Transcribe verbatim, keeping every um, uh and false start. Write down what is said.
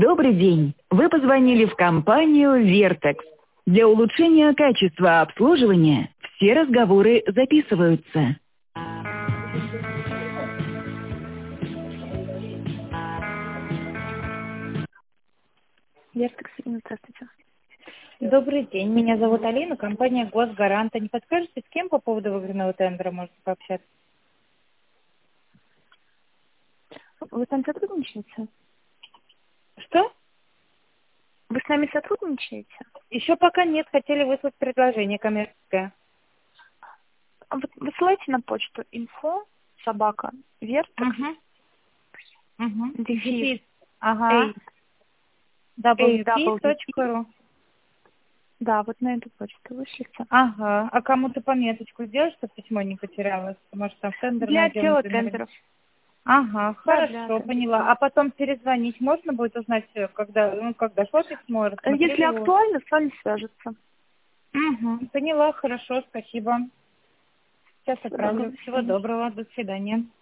Добрый день. Вы позвонили в компанию Vertex. Для улучшения качества обслуживания все разговоры записываются. Vertex, здравствуйте. Добрый день, меня зовут Алина, компания Госгаранта. Не подскажете, с кем по поводу выигранного тендера можете пообщаться? Вы с нами сотрудничаете? Что? Вы с нами сотрудничаете? Еще пока нет, хотели выслать предложение коммерческое. Вы высылайте на почту info собака Vertex Угу. Угу. дефис Ага. дабл ю пи точка ру. Да, вот на эту почту вышлите. Ага. А кому-то пометочку сделать, чтобы письмо не потерялось? Может, там тендер Для найдем, отдела например? тендеров. Ага, Да, для хорошо, тендеров. поняла. А потом перезвонить можно будет узнать, когда, ну, когда шло письмо, рассмотрели Если его? актуально, с вами свяжутся. Угу. Поняла, хорошо, спасибо. Сейчас отправлю. Доброго. Всего доброго, до свидания.